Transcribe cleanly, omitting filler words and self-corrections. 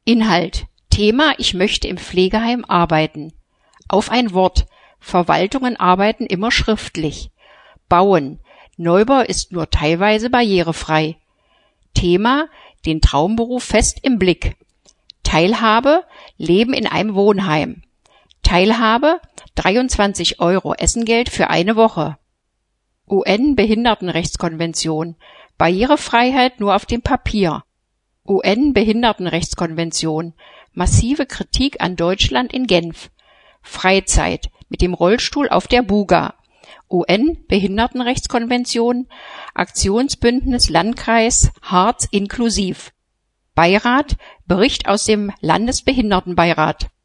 Inhalt: Thema: Ich möchte im Pflegeheim arbeiten. Auf ein Wort: Verwaltungen arbeiten immer schriftlich. Bauen: Neubau ist nur teilweise barrierefrei. Thema: Den Traumberuf fest im Blick. Teilhabe: Leben in einem Wohnheim. Teilhabe: 23 € Essengeld für eine Woche. UN-Behindertenrechtskonvention: Barrierefreiheit nur auf dem Papier. UN-Behindertenrechtskonvention: Massive Kritik an Deutschland in Genf. Freizeit: Mit dem Rollstuhl auf der Buga. UN-Behindertenrechtskonvention: Aktionsbündnis Landkreis Harz inklusiv. Beirat: Bericht aus dem Landesbehindertenbeirat.